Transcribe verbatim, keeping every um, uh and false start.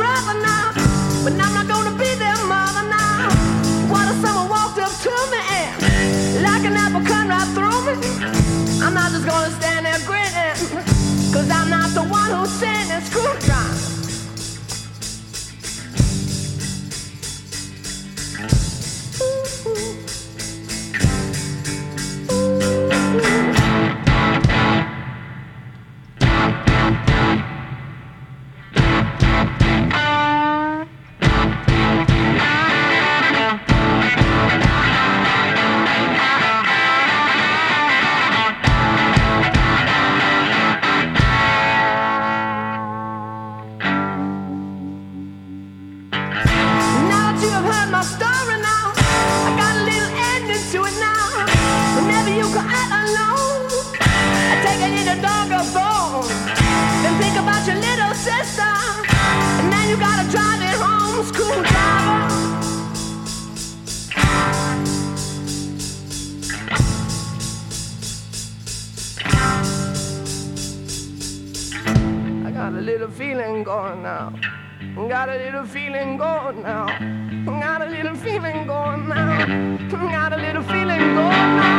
brother now, but I'm not gonna be their mother now. What if someone walked up to me and like an apple cut right through me? I'm not just gonna stand there grinning, cause I'm not the one who's sending screwdriver. Got a little feeling going now. Got a little feeling going now. Got a little feeling going now.